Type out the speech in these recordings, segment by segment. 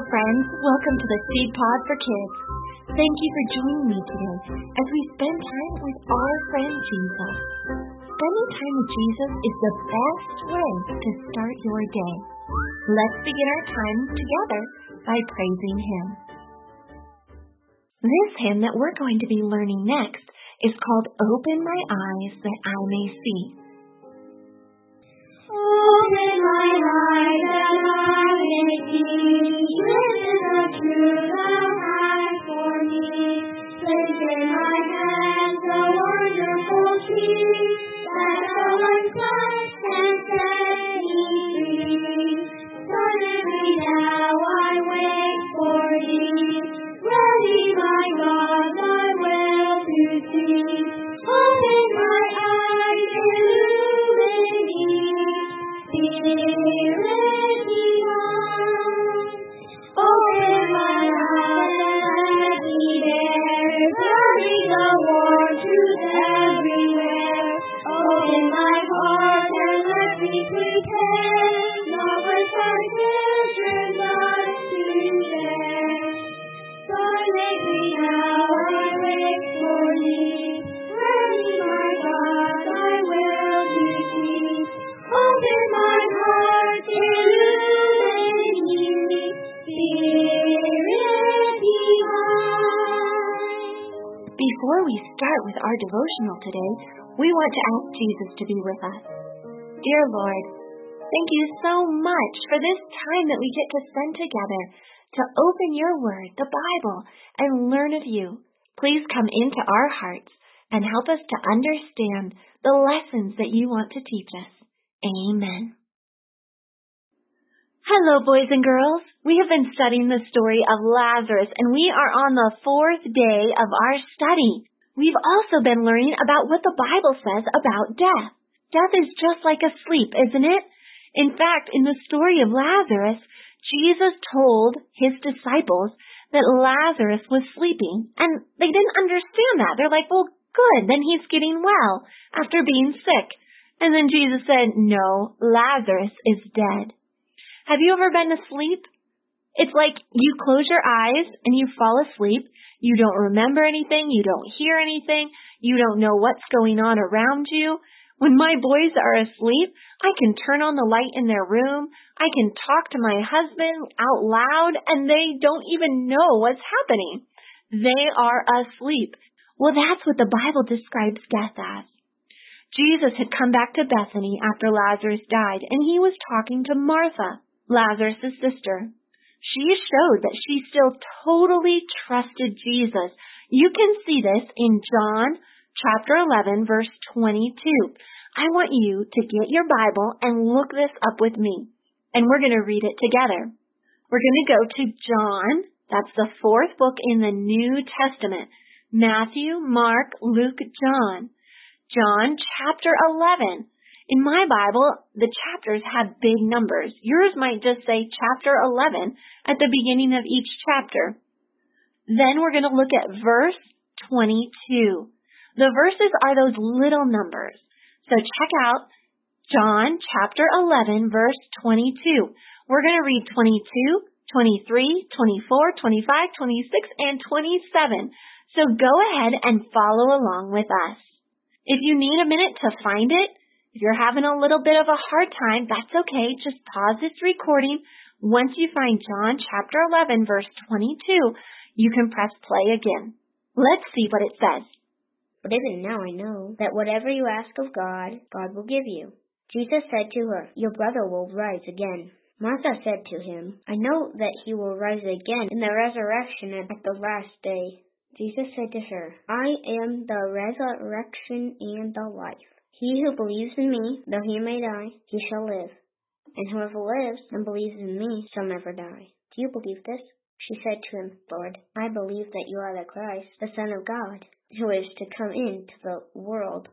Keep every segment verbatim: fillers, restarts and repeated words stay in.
friends. Welcome to the Seed Pod for Kids. Thank you for joining me today as we spend time with our friend Jesus. Spending time with Jesus is the best way to start your day. Let's begin our time together by praising Him. This hymn that we're going to be learning next is called Open My Eyes That I May See. Open my eyes that I may see, this is the truth thou hast for me. Place in my hands the wonderful key, that shall unclasp and set me free. Suddenly now I wait for thee, ready my God thy will to see. Open my eyes, illumine me, Spirit divine. Open my eyes, let me bear, carry the warm truth everywhere. Open my heart and let me prepare, knowledge thy children thus to share. Silently now I wait for thee, ready my God thy will to see. Open my heart, illumine me, Spirit divine. Before we start with our devotional today, we want to ask Jesus to be with us. Dear Lord, thank you so much for this time that we get to spend together to open your word, the Bible, and learn of you. Please come into our hearts and help us to understand the lessons that you want to teach us. Amen. Hello, boys and girls. We have been studying the story of Lazarus, and we are on the fourth day of our study. We've also been learning about what the Bible says about death. Death is just like a sleep, isn't it? In fact, in the story of Lazarus, Jesus told his disciples that Lazarus was sleeping, and they didn't understand that. They're like, well, good, then he's getting well after being sick. And then Jesus said, no, Lazarus is dead. Have you ever been asleep? It's like you close your eyes and you fall asleep. You don't remember anything. You don't hear anything. You don't know what's going on around you. When my boys are asleep, I can turn on the light in their room. I can talk to my husband out loud, and they don't even know what's happening. They are asleep. Well, that's what the Bible describes death as. Jesus had come back to Bethany after Lazarus died, and he was talking to Martha, Lazarus' sister. She showed that she still totally trusted Jesus. You can see this in John chapter eleven, verse twenty-two. I want you to get your Bible and look this up with me, and we're going to read it together. We're going to go to John. That's the fourth book in the New Testament. Matthew, Mark, Luke, John. John chapter eleven. In my Bible, the chapters have big numbers. Yours might just say chapter eleven at the beginning of each chapter. Then we're going to look at verse twenty-two. The verses are those little numbers. So check out John chapter eleven, verse twenty-two. We're going to read twenty-two, twenty-three, twenty-four, twenty-five, twenty-six, and twenty-seven. So go ahead and follow along with us. If you need a minute to find it, if you're having a little bit of a hard time, that's okay. Just pause this recording. Once you find John chapter eleven, verse twenty-two, you can press play again. Let's see what it says. But even now I know that whatever you ask of God, God will give you. Jesus said to her, your brother will rise again. Martha said to him, I know that he will rise again in the resurrection at the last day. Jesus said to her, I am the resurrection and the life. He who believes in me, though he may die, he shall live. And whoever lives and believes in me shall never die. Do you believe this? She said to him, Lord, I believe that you are the Christ, the Son of God, who is to come into the world.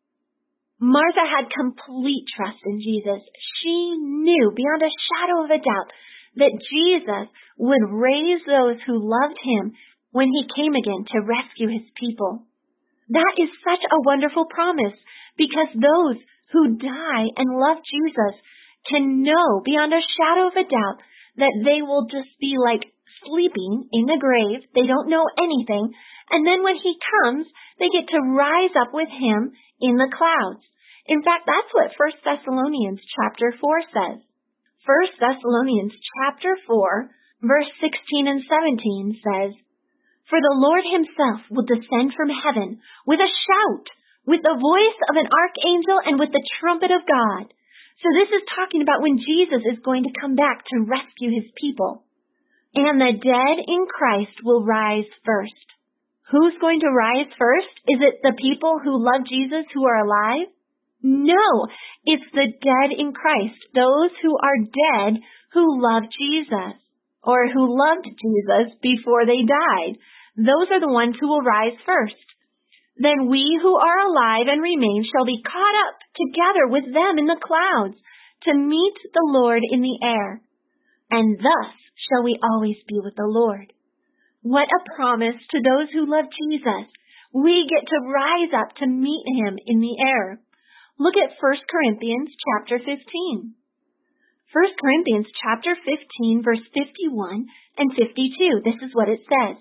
Martha had complete trust in Jesus. She knew beyond a shadow of a doubt that Jesus would raise those who loved him when he came again to rescue his people. That is such a wonderful promise, because those who die and love Jesus can know beyond a shadow of a doubt that they will just be like sleeping in the grave. They don't know anything. And then when he comes, they get to rise up with him in the clouds. In fact, that's what First Thessalonians chapter four says. First Thessalonians chapter four, verse sixteen and seventeen says, "For the Lord himself will descend from heaven with a shout, with the voice of an archangel, and with the trumpet of God." So this is talking about when Jesus is going to come back to rescue his people. "And the dead in Christ will rise first." Who's going to rise first? Is it the people who love Jesus who are alive? No, it's the dead in Christ, those who are dead who love Jesus, or who loved Jesus before they died. Those are the ones who will rise first. "Then we who are alive and remain shall be caught up together with them in the clouds to meet the Lord in the air. And thus shall we always be with the Lord." What a promise to those who love Jesus. We get to rise up to meet him in the air. Look at First Corinthians chapter fifteen. First Corinthians chapter fifteen, verse fifty-one and fifty-two. This is what it says.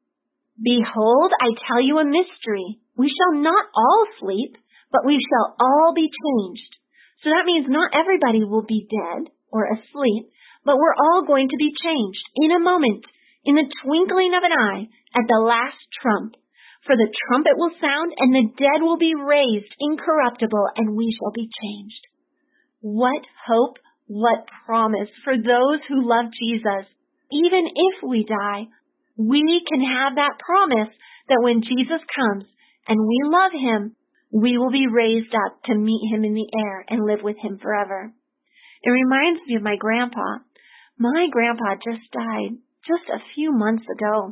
"Behold, I tell you a mystery. We shall not all sleep, but we shall all be changed." So that means not everybody will be dead or asleep, but we're all going to be changed in a moment, in the twinkling of an eye, at the last trump. "For the trumpet will sound, and the dead will be raised incorruptible, and we shall be changed." What hope, what promise for those who love Jesus. Even if we die, we can have that promise that when Jesus comes and we love him, we will be raised up to meet him in the air and live with him forever. It reminds me of my grandpa. My grandpa just died just a few months ago.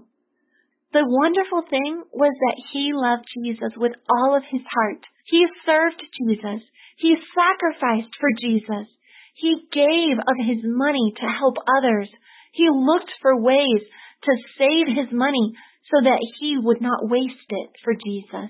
The wonderful thing was that he loved Jesus with all of his heart. He served Jesus. He sacrificed for Jesus. He gave of his money to help others. He looked for ways to save his money so that he would not waste it for Jesus.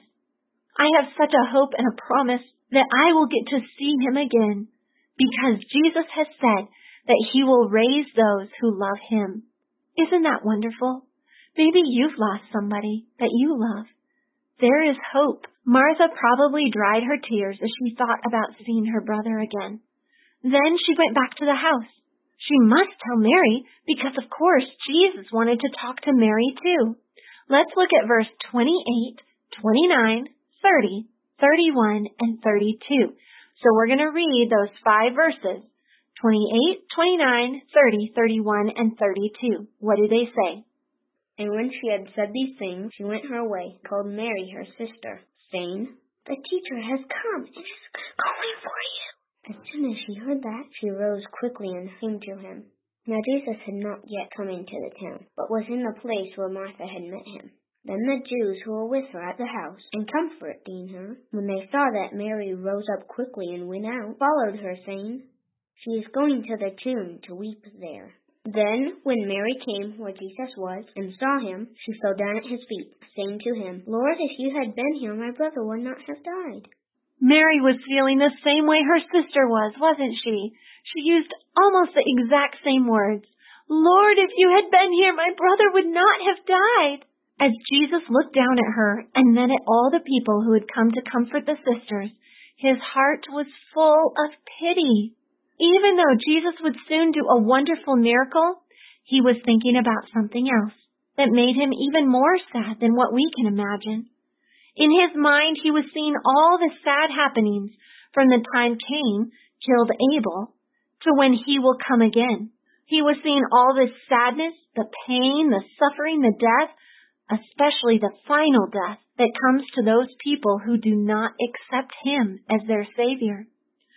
I have such a hope and a promise that I will get to see him again because Jesus has said that he will raise those who love him. Isn't that wonderful? Maybe you've lost somebody that you love. There is hope. Martha probably dried her tears as she thought about seeing her brother again. Then she went back to the house. She must tell Mary because, of course, Jesus wanted to talk to Mary too. Let's look at verse twenty-eight, twenty-nine, thirty, thirty-one, and thirty-two. So we're going to read those five verses. twenty-eight, twenty-nine, thirty, thirty-one, and thirty-two. What do they say? And when she had said these things, she went her way, called Mary her sister, saying, "The teacher has come and is calling for you." As soon as she heard that, she rose quickly and came to him. Now Jesus had not yet come into the town, but was in the place where Martha had met him. Then the Jews who were with her at the house, and comforting her, when they saw that Mary rose up quickly and went out, followed her, saying, "She is going to the tomb to weep there." Then, when Mary came where Jesus was, and saw him, she fell down at his feet, saying to him, "Lord, if you had been here, my brother would not have died." Mary was feeling the same way her sister was, wasn't she? She used almost the exact same words. "Lord, if you had been here, my brother would not have died." As Jesus looked down at her and then at all the people who had come to comfort the sisters, his heart was full of pity. Even though Jesus would soon do a wonderful miracle, he was thinking about something else that made him even more sad than what we can imagine. In his mind, he was seeing all the sad happenings from the time Cain killed Abel to when he will come again. He was seeing all the sadness, the pain, the suffering, the death, especially the final death that comes to those people who do not accept him as their Savior.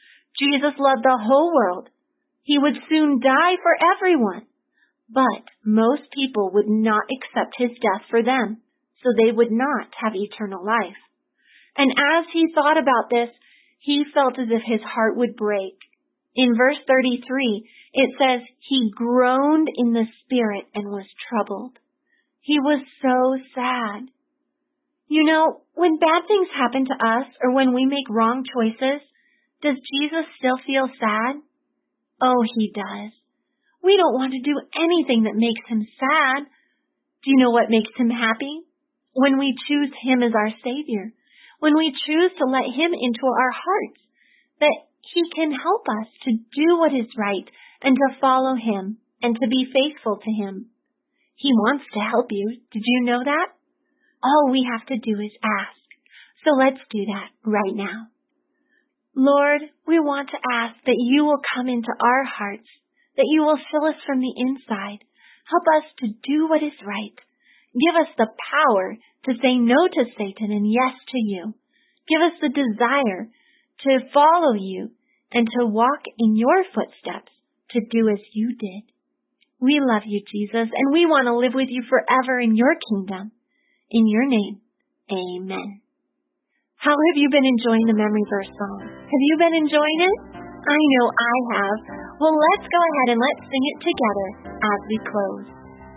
Jesus loved the whole world. He would soon die for everyone, but most people would not accept his death for them, so they would not have eternal life. And as he thought about this, he felt as if his heart would break. In verse thirty-three, it says, he groaned in the spirit and was troubled. He was so sad. You know, when bad things happen to us or when we make wrong choices, does Jesus still feel sad? Oh, he does. We don't want to do anything that makes him sad. Do you know what makes him happy? When we choose him as our Savior, when we choose to let him into our hearts, that he can help us to do what is right and to follow him and to be faithful to him. He wants to help you. Did you know that? All we have to do is ask. So let's do that right now. Lord, we want to ask that you will come into our hearts, that you will fill us from the inside. Help us to do what is right. Give us the power to say no to Satan and yes to you. Give us the desire to follow you and to walk in your footsteps, to do as you did. We love you, Jesus, and we want to live with you forever in your kingdom. In your name, amen. How have you been enjoying the memory verse song? Have you been enjoying it? I know I have. Well, let's go ahead and let's sing it together as we close.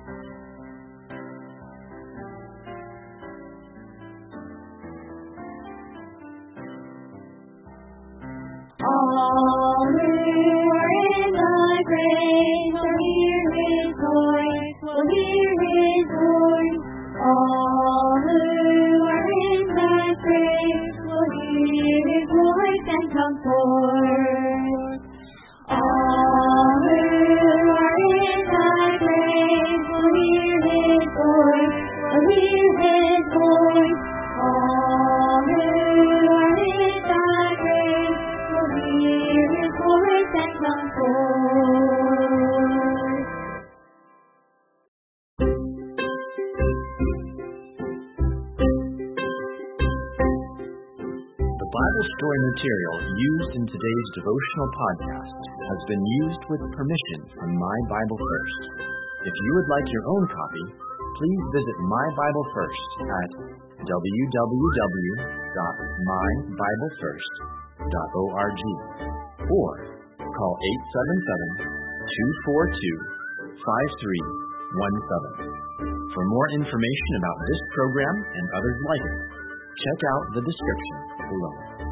All who are in the grave will hear his voice, will hear his voice. All who are in the grave will hear his voice and come forth. All who are in the grave will hear his voice, will hear his voice. All who are in the grave will hear his voice and come forth. The Bible story material used in today's devotional podcast has been used with permission from My Bible First. If you would like your own copy, please visit My Bible First at w w w dot my bible first dot org or call eight seven seven, two four two, five three one seven. For more information about this program and others like it, check out the description below.